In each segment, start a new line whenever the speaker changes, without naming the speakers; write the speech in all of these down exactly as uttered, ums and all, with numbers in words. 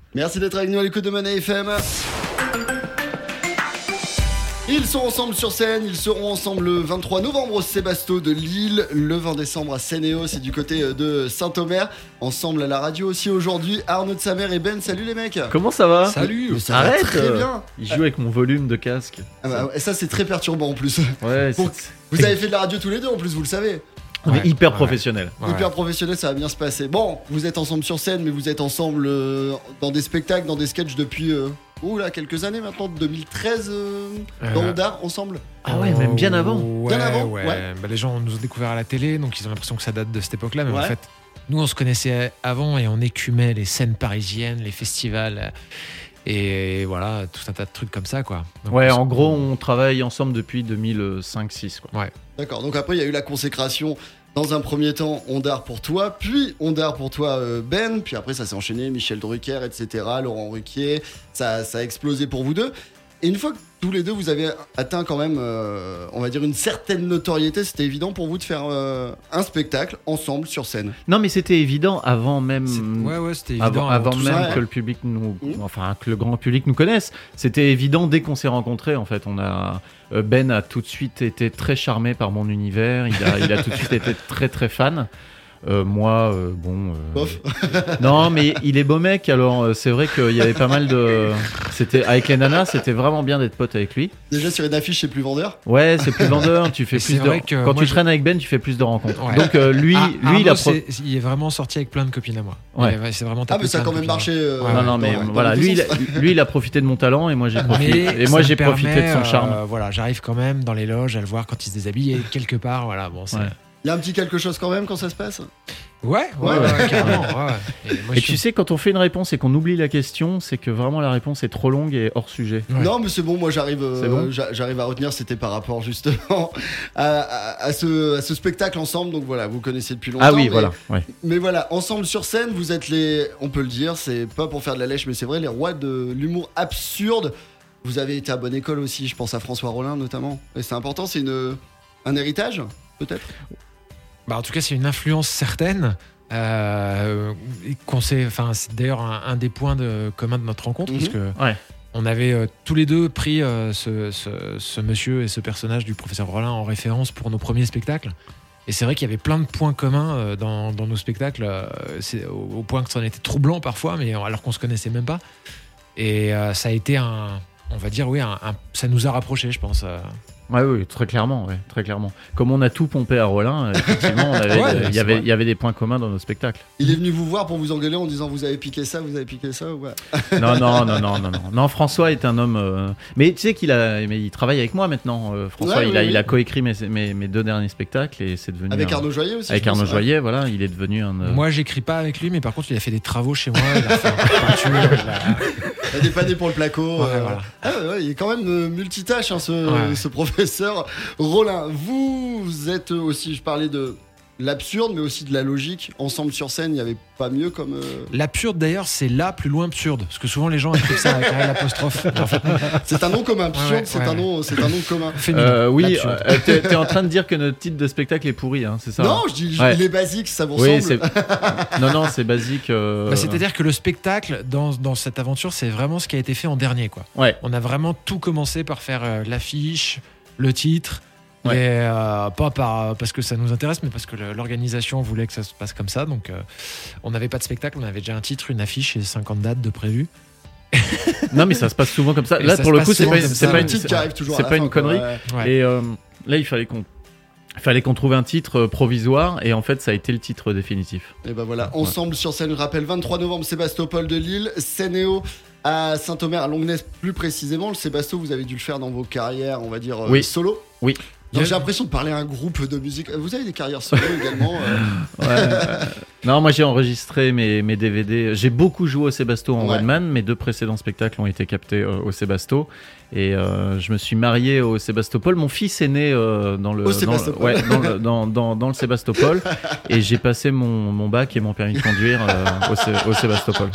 Merci d'être avec nous à l'écoute de Money F M. Ils sont ensemble sur scène, ils seront ensemble le vingt-trois novembre au Sébasto de Lille, le vingt décembre à Sénéo, c'est du côté de Saint-Omer, ensemble à la radio aussi aujourd'hui, Arnaud de Samer et Ben, salut les mecs.
Comment ça va?
Salut.
Mais ça
Arrête
va très bien.
Il joue avec mon volume de casque.
Ah bah, et ça c'est très perturbant en plus.
Ouais,
Pour-
c'est...
Vous avez fait de la radio tous les deux en plus, vous le savez.
On est
Ouais,
hyper
ouais.
professionnel.
Ouais.
Hyper professionnel, ça va bien se passer. Bon, vous êtes ensemble sur scène, mais vous êtes ensemble euh, dans des spectacles, dans des sketchs depuis euh, oh là, quelques années maintenant, deux mille treize, euh, dans
Euh,
Honda, ensemble.
Ah ouais, même bien avant.
Ouais,
Bien avant,
ouais.
ouais.
Bah, les gens nous ont découvert à la télé, donc ils ont l'impression que ça date de cette époque-là. Mais
Ouais.
en fait, nous, on se connaissait avant et on écumait les scènes parisiennes, les festivals. Et voilà, tout un tas de trucs comme ça, quoi. Donc,
Ouais,
on
en
se-
gros, on travaille ensemble depuis deux mille cinq six, quoi.
D'accord, donc après il y a eu la consécration. Dans un premier temps, Ondar pour toi, puis Ondar pour toi, euh, Ben, puis après ça s'est enchaîné, Michel Drucker, et cetera, Laurent Ruquier, ça, ça a explosé pour vous deux. Et une fois que tous les deux vous avez atteint quand même, euh, on va dire, une certaine notoriété, c'était évident pour vous de faire euh, un spectacle ensemble sur scène.
Non, mais c'était évident avant même.
C'est- Ouais, ouais, c'était évident.
Avant, avant
tout
même
ça.
ouais.
que le public nous,
Mmh.
enfin que le grand public nous connaisse, c'était évident dès qu'on s'est rencontrés. En fait, on a euh, Ben a tout de suite été très charmé par mon univers. Il a, il a tout de suite été très très fan. Euh, moi, euh, bon. euh,
Bof.
Non, mais il est beau mec. Alors euh, c'est vrai qu'il y avait pas mal de. C'était avec les nanas, c'était vraiment bien d'être pote avec lui.
Déjà sur une affiche, c'est plus vendeur.
Ouais, c'est plus vendeur. Tu fais
Et
plus
c'est
de.
vrai que
Quand
moi,
tu
je-
traînes avec Ben, tu fais plus de rencontres.
Ouais.
Donc euh, lui,
Ah,
lui, il a.
Arnaud,
pro-
c'est- il est vraiment sorti avec plein de copines à moi.
Ouais.
Il est- C'est vraiment
Ah,
tapé
mais ça a
plein
quand
de
même
copines.
marché. euh,
Ouais,
Non,
ouais,
non, mais
dans- dans
voilà,
les deux
lui il, a,
sens.
lui, il a profité de mon talent et moi j'ai profité.
Mais
Et moi
ça
j'ai
me
profité
permet,
de son charme.
euh, voilà, j'arrive quand même dans les loges à le voir quand il se déshabille et quelque part, voilà, bon, c'est.
Ouais.
Il y a un petit quelque chose quand même quand ça se passe.
Ouais, ouais,
Ouais,
ouais,
ouais.
carrément. Ouais. Et, moi,
Et
je
tu
suis-
sais, quand on fait une réponse et qu'on oublie la question, c'est que vraiment la réponse est trop longue et hors sujet.
Ouais.
Non, mais c'est bon, moi j'arrive, euh,
C'est bon
j'a- j'arrive à retenir. C'était par rapport justement à, à- à ce, à ce spectacle ensemble. Donc voilà, vous connaissez depuis longtemps.
Ah oui,
mais,
voilà. Ouais.
Mais voilà, ensemble sur scène, vous êtes les, on peut le dire, c'est pas pour faire de la lèche, mais c'est vrai, les rois de l'humour absurde. Vous avez été à bonne école aussi, je pense à François Rollin notamment. Et c'est important, c'est une, un héritage, peut-être.
Bah, en tout cas, c'est une influence certaine. Euh, qu'on sait, enfin, c'est d'ailleurs un, un des points de, communs de notre rencontre,
Mhm.
parce que
Ouais.
on avait euh, tous les deux pris euh, ce, ce, ce monsieur et ce personnage du professeur Rollin en référence pour nos premiers spectacles. Et c'est vrai qu'il y avait plein de points communs euh, dans, dans nos spectacles, euh, c'est, au, au point que ça en était troublant parfois, mais alors qu'on se connaissait même pas. Et euh, ça a été un, on va dire, oui, un, un- ça nous a rapprochés, je pense. euh.
Ouais, oui, très clairement, ouais, très clairement. Comme on a tout pompé à Rollin, euh, effectivement, on avait-
Ouais,
il y
c'est
avait,
vrai.
il y avait des points communs dans nos spectacles.
Il est venu vous voir pour vous engueuler en disant vous avez piqué ça, vous avez piqué ça. Ouais.
Non, non, non, non, non, non. Non, François est un homme. euh, Mais tu sais qu'il a, mais il travaille avec moi maintenant. euh, François,
Ouais,
il
oui,
a,
oui.
il a coécrit mes, mes, mes deux derniers spectacles et c'est devenu.
Avec
un-
Arnaud Joyer aussi.
Avec
je pense,
Arnaud
ouais.
Joyer, voilà, il est devenu un. euh,
Moi, j'écris pas avec lui, mais par contre, il a fait des travaux chez moi. Il a fait un peu de peinture, il a-
Il a dépanné pour le placo.
Ouais,
euh,
voilà.
Ah ouais, ouais, il est quand même euh, multitâche, hein, ce,
Ouais.
ce professeur Rollin. Vous, vous êtes aussi, je parlais de l'absurde, mais aussi de la logique. Ensemble sur scène, il n'y avait pas mieux comme. euh,
L'absurde, d'ailleurs, c'est là plus loin absurde. Parce que souvent, les gens écrivent ça avec un l'apostrophe. Mais en fait,
C'est un nom commun. Absurde,
Ouais, ouais,
c'est
ouais.
un nom, c'est un nom commun.
féminin.
Euh, oui,
L'absurde.
euh, t'es, t'es en train de dire que notre titre de spectacle est pourri, hein, c'est ça?
Non, je dis, je-
Ouais.
il est basique, ça vous
Oui,
ressemble.
c'est. Non, non, c'est basique. euh,
Bah, c'est-à-dire que le spectacle, dans, dans cette aventure, c'est vraiment ce qui a été fait en dernier, quoi.
Ouais.
On a vraiment tout commencé par faire euh, l'affiche, le titre.
Ouais.
Et euh, pas par, parce que ça nous intéresse, mais parce que le- l'organisation voulait que ça se passe comme ça. Donc, euh, on n'avait pas de spectacle, on avait déjà un titre, une affiche et cinquante dates de prévues.
Non, mais ça se passe souvent comme ça.
Et
Là,
ça
pour
se
le coup,
passe
c'est
souvent
pas,
comme
c'est
ça.
pas
un
une,
titre qui arrive toujours.
c'est
à la
pas
fin,
une
quoi,
connerie.
ouais.
Ouais.
Et euh, là, il fallait qu'on, fallait qu'on trouve un titre euh, provisoire, et en fait, ça a été le titre définitif.
Et ben voilà, ensemble sur scène, je rappelle, vingt-trois novembre, Sébastopol de Lille, Sénéo à Saint-Omer, à Longnes plus précisément. Le Sébasto, vous avez dû le faire dans vos carrières, on va dire, euh,
Oui.
solo.
Oui.
Donc, j'ai l'impression de parler à un groupe de musique. Vous avez des carrières solo également euh,
Ouais, euh, non, moi j'ai enregistré mes, mes D V D. J'ai beaucoup joué au Sébasto en
Ouais.
one man. Mes deux précédents spectacles ont été captés euh, au Sébasto. Et euh, je me suis marié au Sébastopol. Mon fils est né euh, dans le
Au
dans,
Sébastopol.
ouais, dans, le, dans, dans, dans le Sébastopol. Et j'ai passé mon, mon bac et mon permis de conduire euh, au, Sé- au Sébastopol.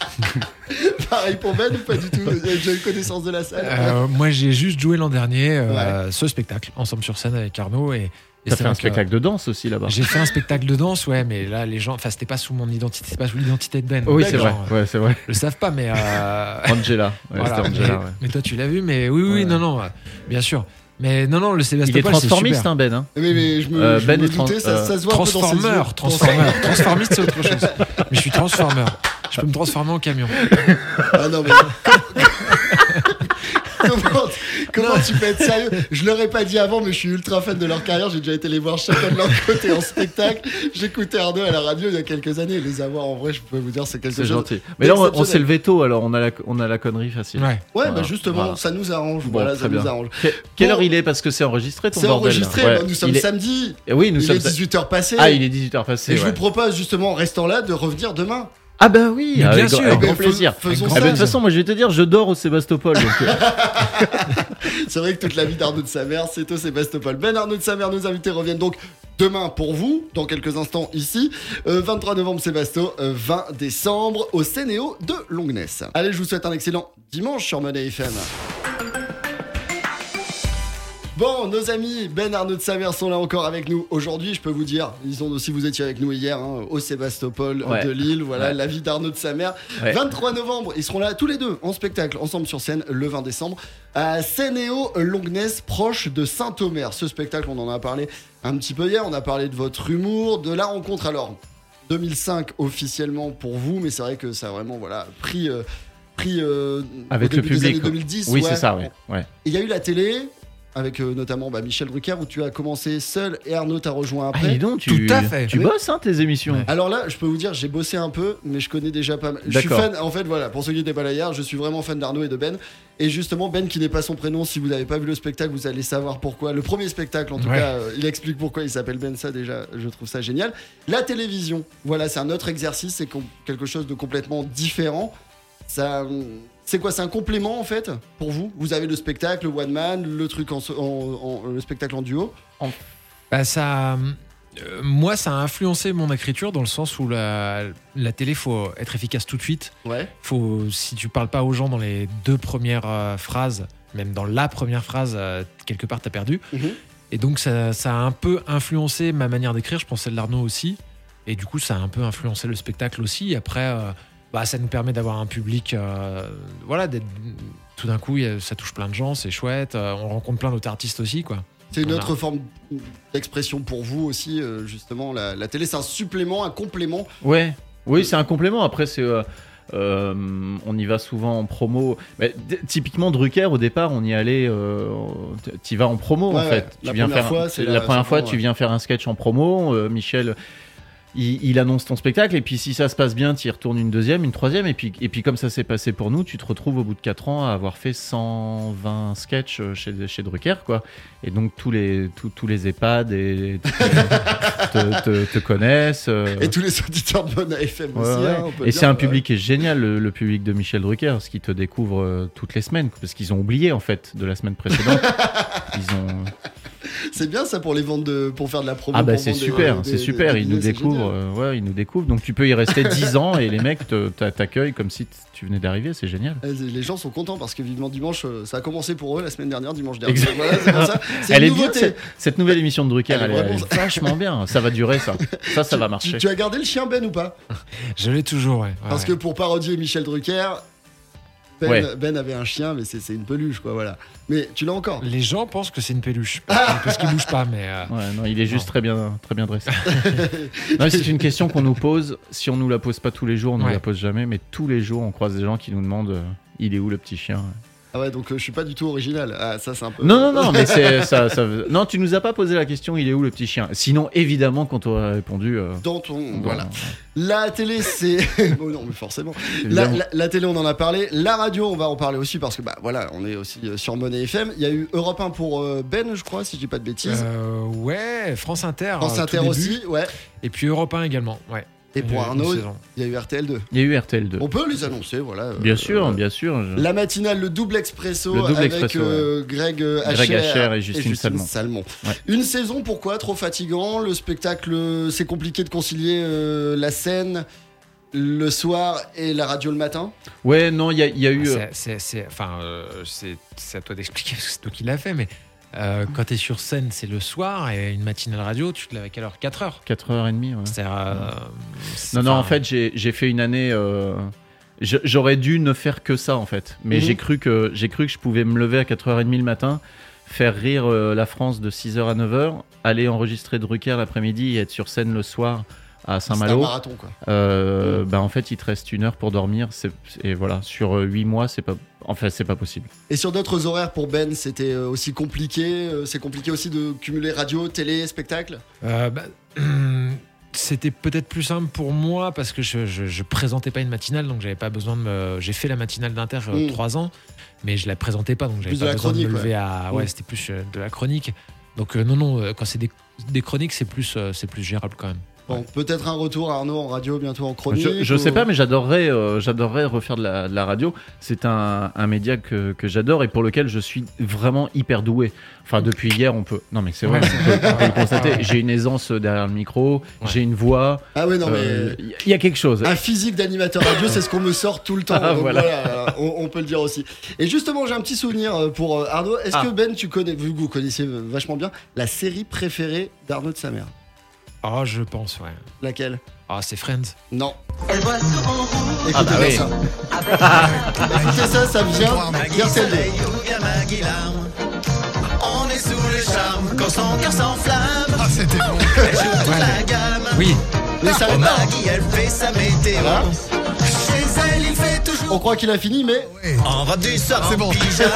Pareil pour Ben ou pas du tout? Vous avez déjà eu connaissance de la salle?
Euh, moi, j'ai juste joué l'an dernier euh, ce spectacle, Ensemble sur scène avec Arnaud. Et, Et
T'as
c'est
fait un
vrai que
spectacle de danse aussi là-bas.
J'ai fait un spectacle de danse, ouais, mais là, les gens, enfin, c'était pas sous mon identité, c'était pas sous l'identité de Ben.
Oui,
Les
c'est vrai.
gens, euh,
Ouais, c'est vrai.
le savent pas, mais. euh,
Angela. Ouais,
voilà,
c'était Angela,
mais,
ouais.
mais toi, tu l'as vu, mais oui, oui,
Ouais.
non, non, euh, bien sûr. Mais non, non, le
Il est
Sébastopol, c'est
transformiste,
super.
hein, Ben. Hein.
Mais, mais je me,
Euh,
je
Ben
me
est trans-
doutais, ça,
euh,
ça se voit un peu dans ses
Transformer,
yeux.
transformer, transformiste, c'est autre chose. Mais je suis transformer. Je peux me transformer en camion.
Ah non, mais. comment comment tu peux être sérieux? Je leur ai pas dit avant, mais je suis ultra fan de leur carrière. J'ai déjà été les voir chacun de leur côté en spectacle. J'écoutais Arnaud à la radio il y a quelques années. Les avoir en vrai, je peux vous dire, c'est quelque
C'est
chose.
gentil. Mais là, on, on
d'exceptionnel.
s'est levé tôt, alors on a la, on a la connerie facile.
Ouais.
Ouais,
Voilà.
bah justement,
Voilà.
ça nous arrange.
Bon,
voilà,
très
ça
bien.
nous arrange.
Que- quelle
Bon.
heure il est? Parce que c'est enregistré ton
C'est
bordel.
enregistré,
Ouais.
bah, nous sommes
Il est-
samedi.
Et oui, nous
Il
sommes.
est dix-huit heures passées.
Ah, il est dix-huit heures passé.
Et je
ouais.
vous propose justement, en restant là, de revenir demain.
Ah bah oui,
Mais
avec,
bien sûr.
avec grand
Ben, fais-
plaisir.
faisons
Ah
ça.
bah, de toute façon, moi je vais te dire, je dors au Sébastopol. Donc, euh,
C'est vrai que toute la vie d'Arnaud de sa mère, c'est au Sébastopol. Ben Arnaud de sa mère, nos invités reviennent donc demain pour vous, dans quelques instants ici. Euh, vingt-trois novembre, Sébasto, euh, vingt décembre, au Cénéo de Longness. Allez, je vous souhaite un excellent dimanche sur Money F M. Bon, nos amis Ben Arnaud de sa mère sont là encore avec nous aujourd'hui. Je peux vous dire, ils ont aussi, vous étiez avec nous hier hein, au Sébastopol
Ouais.
de Lille. Voilà,
Ouais.
la vie d'Arnaud de sa mère.
Ouais.
vingt-trois novembre, ils seront là tous les deux en spectacle, ensemble sur scène le vingt décembre à Cénéo Longness, proche de Saint-Omer. Ce spectacle, on en a parlé un petit peu hier. On a parlé de votre humour, de la rencontre. Alors, deux mille cinq officiellement pour vous, mais c'est vrai que ça a vraiment voilà pris. Euh, pris euh,
avec
au
le
début des
public.
années deux mille dix.
Oui,
ouais.
c'est ça, ouais. ouais.
Il y a eu la télé, avec euh, notamment bah, Michel Drucker, où tu as commencé seul et Arnaud t'a rejoint
Ah,
après.
dis donc, tu,
Tout à fait.
tu
Oui.
bosses hein, tes émissions.
Ouais.
Alors là, je peux vous dire, j'ai bossé un peu, mais je connais déjà pas mal. Je suis
D'accord.
fan, en fait, voilà, pour ceux qui n'étaient pas là hier, je suis vraiment fan d'Arnaud et de Ben. Et justement, Ben, qui n'est pas son prénom, si vous n'avez pas vu le spectacle, vous allez savoir pourquoi. Le premier spectacle, en tout
Ouais.
cas, euh, il explique pourquoi il s'appelle Ben, ça déjà, je trouve ça génial. La télévision, voilà, c'est un autre exercice, c'est com- quelque chose de complètement différent. Ça. hum, C'est quoi? C'est un complément en fait pour vous? Vous avez le spectacle, le one man, le truc en, so- en- en- le spectacle en duo.
Bah, ça, euh, moi, ça a influencé mon écriture dans le sens où la, la télé, faut être efficace tout de suite.
Ouais.
Faut, si tu parles pas aux gens dans les deux premières euh, phrases, même dans la première phrase, euh, quelque part, t'as perdu.
Mhm.
Et donc, ça, ça a un peu influencé ma manière d'écrire. Je pensais de l'Arnaud aussi. Et du coup, ça a un peu influencé le spectacle aussi. Et après, euh, bah, ça nous permet d'avoir un public. euh, voilà, d'être- tout d'un coup, il y a- ça touche plein de gens, c'est chouette. Euh, on rencontre plein d'autres artistes aussi, quoi.
C'est une
Voilà.
autre forme d'expression pour vous aussi, euh, justement. La, la télé, c'est un supplément, un complément.
Ouais, oui, c'est un complément. Après, c'est, euh, euh, on y va souvent en promo. Mais, d- typiquement, Drucker, au départ, on y allait. Euh, tu vas en promo,
Ouais,
en
ouais.
fait.
La
Tu viens
première
faire,
fois, c'est
la,
la-
première
c'est
fois,
vraiment,
tu
ouais.
viens faire un sketch en promo. euh, Michel. Il, il annonce ton spectacle et puis si ça se passe bien, tu y retournes une deuxième, une troisième et puis, et puis comme ça s'est passé pour nous, tu te retrouves au bout de quatre ans à avoir fait cent vingt sketchs chez, chez Drucker quoi. Et donc tous les, tous, tous les EHPAD et, te, te, te connaissent. euh,
Et tous les auditeurs de Money F M
ouais,
aussi.
ouais.
hein, on peut
et
dire,
c'est un
ouais.
public qui est génial, le, le public de Michel Drucker, ce qui te découvre euh, toutes les semaines parce qu'ils ont oublié en fait de la semaine précédente. Ils ont...
C'est bien ça pour les ventes de, pour faire de la promo.
Ah bah
pour
c'est
vendre des-
super,
des-
c'est
des-
super,
des
ils nous
billets, c'est
découvrent,
génial.
euh, ouais, ils nous découvrent. Donc tu peux y rester dix ans et les mecs te- t'a- t'accueillent comme si t- tu venais d'arriver, c'est génial.
Euh, Les gens sont contents parce que vivement dimanche, euh, ça a commencé pour eux la semaine dernière, dimanche dernier.
Exact.
Voilà, c'est pour ça. C'est
Elle
une
est bien
nouveauté.
cette, cette nouvelle émission de Drucker,
Elle est
elle, est,
vraiment-
elle est vachement bien. Ça va durer ça, ça ça va
Tu,
marcher.
tu as gardé le chien Ben ou pas?
Je l'ai toujours, ouais.
Parce
Ouais.
que pour parodier Michel Drucker, Ben,
Ouais.
Ben avait un chien, mais c'est c'est une peluche quoi, voilà. Mais tu l'as encore.
Les gens pensent que c'est une peluche. Parce qu'il bouge pas, mais. euh,
Ouais, non, il est juste
Non.
très bien, très bien dressé. Non, mais c'est une question qu'on nous pose. Si on nous la pose pas tous les jours, on nous
Ouais.
la pose jamais. Mais tous les jours, on croise des gens qui nous demandent euh, il est où le petit chien.
Ah ouais, donc euh, je suis pas du tout original. Ah, ça c'est un peu.
Non, non, non, mais c'est ça, ça. Non, tu nous as pas posé la question il est où le petit chien. Sinon, évidemment, quand on a répondu. euh,
Dans ton.
bon,
Voilà. La télé, c'est. Bon, non, mais forcément. La,
évidemment.
la- la télé, on en a parlé. La radio, on va en parler aussi parce que, bah voilà, on est aussi euh, sur Money F M. Il y a eu Europe un pour euh, Ben, je crois, si je dis pas de bêtises.
euh, ouais, France Inter.
France
euh,
Inter
tout début.
aussi, ouais.
Et puis Europe un également, ouais.
Et pour
Une-
Arnaud,
une saison.
il y a eu R T L deux.
Il y a eu R T L deux.
On peut les annoncer, voilà. euh,
Bien sûr,
euh,
bien sûr. je-
La matinale, le double expresso
Le double
avec
expresso,
euh, Greg euh,
Greg
Hacher
Hacher et Justine Salmon. Ouais.
Une saison, pourquoi? Trop fatigant. Le spectacle, euh, c'est compliqué de concilier euh, la scène le soir et la radio le matin.
Ouais, non, il y a, il y a eu. euh,
C'est- c'est- c'est- Enfin, euh, c'est c'est à toi d'expliquer parce que c'est toi qui l'as fait, mais Euh, quand t'es sur scène, c'est le soir, et une matinale radio, tu te lèves à quelle heure? quatre heures.
quatre heures trente, ouais.
C'est-à-dire, euh, c'est-
Non, non,
enfin,
en fait, j'ai, j'ai fait une année. euh, je- j'aurais dû ne faire que ça, en fait. Mais
Mhm.
j'ai cru que j'ai cru que je pouvais me lever à quatre heures trente le matin, faire rire euh, la France de six heures à neuf heures, aller enregistrer Drucker l'après-midi et être sur scène le soir à
C'est un
Saint-Malo.
marathon, quoi.
Euh, bah, en fait, il te reste une heure pour dormir. C'est, et voilà, sur huit mois, c'est pas. En fait, c'est pas possible.
Et sur d'autres horaires pour Ben, c'était euh, aussi compliqué. euh, C'est compliqué aussi de cumuler radio, télé, spectacle.
Euh, bah, c'était peut-être plus simple pour moi parce que je, je, je présentais pas une matinale, donc j'avais pas besoin de me. J'ai fait la matinale d'Inter euh,
Mm.
trois ans, mais je la présentais pas, donc j'avais
Plus de
pas
la
besoin de
chronique,
me lever
ouais.
à. Ouais,
Mm.
c'était plus euh, de la chronique. Donc euh, non, non, euh, quand c'est des, des chroniques, c'est plus, euh, c'est plus gérable quand même.
Bon, peut-être un retour Arnaud en radio, bientôt en chronique.
Je, je
ou-
sais pas, mais j'adorerais, euh, j'adorerais refaire de la, de la radio. C'est un, un média que, que j'adore et pour lequel je suis vraiment hyper doué. Enfin, depuis hier, on peut. Non, mais c'est vrai,
Ouais.
on peut, on peut le constater. J'ai une aisance derrière le micro,
Ouais.
j'ai une voix.
Ah ouais, non,
euh,
mais.
Il y a quelque chose.
Un physique d'animateur radio, c'est ce qu'on me sort tout le temps.
Ah,
Donc
voilà.
voilà, on, on peut le dire aussi. Et justement, j'ai un petit souvenir euh, pour euh, Arnaud. Est-ce
Ah.
que Ben, tu connais, vu que vous connaissez euh, vachement bien, la série préférée d'Arnaud de sa mère?
Oh, je pense, ouais.
Laquelle?
Ah, c'est Friends.
Non.
Elle voit sur en rouge
Ah, bah
Écoutez
oui.
ça.
avec
Écoutez ça, ça vient
Maggie
d'R T L
Soleil
deux.
ou bien Maggie Larme. On est sous le charme quand son cœur s'enflamme.
Ah, c'était bon.
Elle joue toute la gamme.
Oui.
Mais ça
Oh,
arrête pas.
Maggie, elle fait sa météo.
Voilà.
Chez elle, il fait
On
toujours
croit qu'il a fini, mais
Ouais.
en robe du soir,
C'est
en
bon.
pyjama.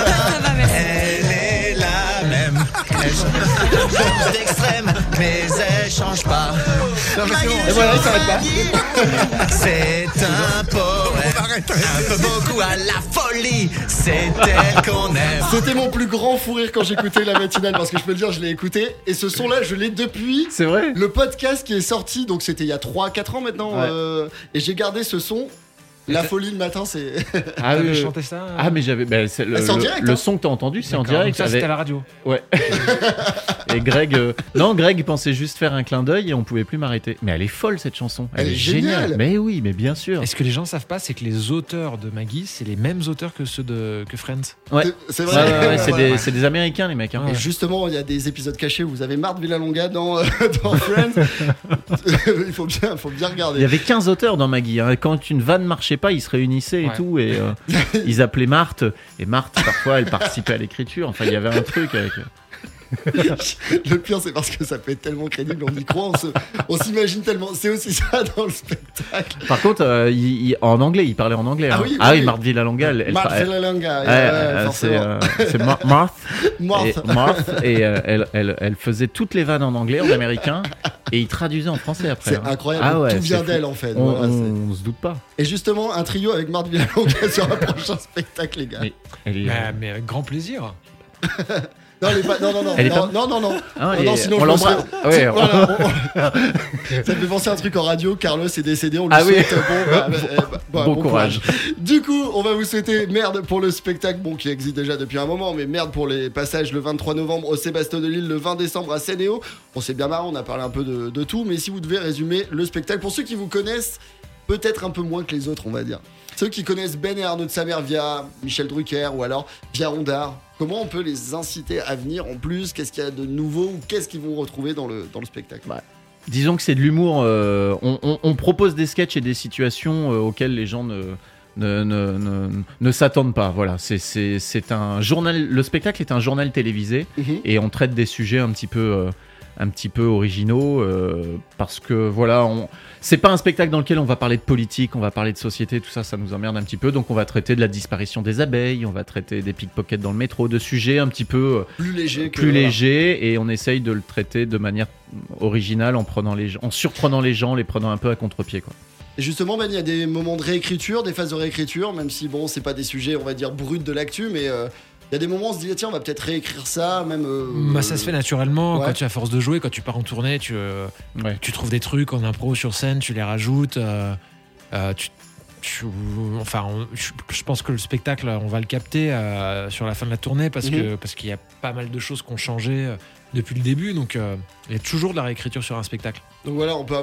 Elle est la même. Elle change d'extrême, mais elle change pas.
Non, mais c'est bon.
Et voilà, il s'arrête pas.
Maggie, c'est un poète.
Arrête,
Un peu beaucoup à la folie. C'est elle qu'on aime.
c'était mon plus grand fou rire quand j'écoutais la matinale, parce que je peux le dire, je l'ai écouté. Et ce son-là, je l'ai depuis
C'est vrai.
le podcast qui est sorti, donc c'était il y a trois quatre ans maintenant.
Ouais.
euh, et j'ai gardé ce son. La folie le matin, c'est.
Ah,
T'avais
oui, oui.
chanté ça
Ah, mais j'avais. bah, c'est le,
Ah, c'est en
le-
direct,
le
hein.
son que t'as entendu, c'est en
D'accord, donc
direct.
Ça,
avec-
c'était à la radio.
Ouais. Et Greg. euh, Non, Greg pensait juste faire un clin d'œil et on pouvait plus m'arrêter. Mais elle est folle cette chanson.
Elle est géniale.
Mais oui, mais bien sûr.
Et ce que les gens savent pas, c'est que les auteurs de Maggie, c'est les mêmes auteurs que ceux de que Friends.
Ouais.
C'est
Ouais,
vrai.
ouais, ouais, c'est,
Voilà.
des, c'est des Américains, les mecs. Hein.
Et justement, il y a des épisodes cachés où vous avez Marthe Villalonga dans, euh, dans Friends. il faut bien, faut bien
Il y
regarder.
avait quinze auteurs dans Maggie. Hein. Quand une vanne marchait pas, ils se réunissaient et
Ouais.
tout. Et euh, ils appelaient Marthe. Et Marthe, parfois, elle participait à l'écriture. Enfin, il y avait un truc avec.
Le pire, c'est parce que ça peut être tellement crédible, on y croit, on, se- on s'imagine tellement. C'est aussi ça dans le spectacle.
Par contre, euh, il- il- en anglais, il parlait en anglais.
Ah
hein.
oui,
ah
oui.
oui, Marthe Villalonga, elle, elle,
Marthe
elle-
Villalonga,
ouais,
ouais,
euh, c'est,
forcément.
euh, c'est Mar- Marthe.
Marthe.
Et, Marthe, et euh, elle, elle, elle faisait toutes les vannes en anglais, en américain, et il traduisait en français après.
C'est
hein.
incroyable,
Ah ouais,
tout vient
c'est fou.
d'elle en fait.
On,
Voilà, c'est-
on se doute pas.
Et justement, un trio avec Marthe Villalonga sur un prochain spectacle, les gars.
Mais elle est,
Mais, mais avec grand plaisir.
Non, elle est pas- non, non, non,
Elle est
non,
pas-
non, non, non.
Ah,
Non,
elle
non,
est-
sinon
on
je me
l'embrasse.
serais-
Ouais, on-
Voilà, on- on- Ça me fait penser à un truc en radio. Carlos est décédé, on lui
Ah oui.
souhaite bon, bah, bah, bah, bah,
Bon courage.
Du coup, on va vous souhaiter merde pour le spectacle, bon, qui existe déjà depuis un moment, mais merde pour les passages le vingt-trois novembre au Sébastien de Lille, le vingt décembre à Sénéo. On s'est bien marré, on a parlé un peu de, de tout, mais si vous devez résumer le spectacle, pour ceux qui vous connaissent, peut-être un peu moins que les autres, on va dire. Ceux qui connaissent Ben et Arnaud de sa mère via Michel Drucker ou alors via Rondard, comment on peut les inciter à venir en plus? Qu'est-ce qu'il y a de nouveau ou qu'est-ce qu'ils vont retrouver dans le, dans le spectacle?
Disons que c'est de l'humour. euh, on, on- on propose des sketchs et des situations euh, auxquelles les gens ne, ne, ne, ne, ne s'attendent pas. Voilà, c'est, c'est, c'est un journal. Le spectacle est un journal télévisé
Mhm.
et on traite des sujets un petit peu, euh, un petit peu originaux euh, parce que voilà, on, c'est pas un spectacle dans lequel on va parler de politique, on va parler de société, tout ça, ça nous emmerde un petit peu. Donc on va traiter de la disparition des abeilles, on va traiter des pickpockets dans le métro, de sujets un petit peu euh,
Plus léger que.
plus
voilà.
léger et on essaye de le traiter de manière originale en prenant les gens, en surprenant les gens, les prenant un peu à contre-pied quoi.
Et justement, Ben, il y a des moments de réécriture, des phases de réécriture, même si bon, c'est pas des sujets, on va dire, bruts de l'actu, mais euh, il y a des moments où on se dit, tiens, on va peut-être réécrire ça, même. euh,
Bah, ça se fait naturellement
ouais.
quand tu à force de jouer, quand tu pars en tournée, tu, euh,
Ouais.
tu trouves des trucs en impro sur scène, tu les rajoutes. euh, euh, tu, tu- enfin, on- je, je pense que le spectacle, on va le capter euh, sur la fin de la tournée parce
Mhm.
que parce qu'il y a pas mal de choses qui ont changé euh, depuis le début. Donc, euh, il y a toujours de la réécriture sur un spectacle.
Donc voilà, on peut avoir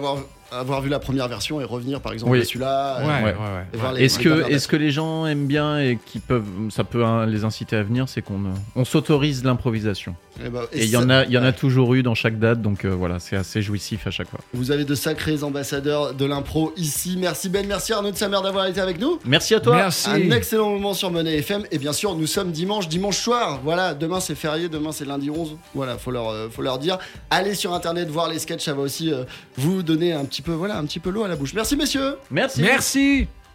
avoir vu la première version et revenir par exemple
Oui.
à celui-là.
Ouais,
euh,
ouais,
ouais.
ouais.
et voir les-
Est-ce
les
que,
dernières
est-ce que les gens aiment bien et qui peuvent, ça peut hein, les inciter à venir, c'est qu'on euh, on s'autorise l'improvisation.
Et, bah,
Et il y en
ça-
a, il y en
ouais.
a toujours eu dans chaque date, donc euh, voilà, c'est assez jouissif à chaque fois.
Vous avez de sacrés ambassadeurs de l'impro ici. Merci Ben, merci Arnaud de sa mère d'avoir été avec nous.
Merci à toi.
Merci.
Un excellent moment sur Money F M. Et bien sûr, nous sommes dimanche, dimanche soir. Voilà, demain c'est férié, demain c'est lundi onze. Voilà, faut leur, euh, faut leur dire. Allez sur internet voir les sketchs, ça va aussi euh, vous donner un petit peu, voilà, un petit peu l'eau à la bouche. Merci messieurs.
Merci.
Merci.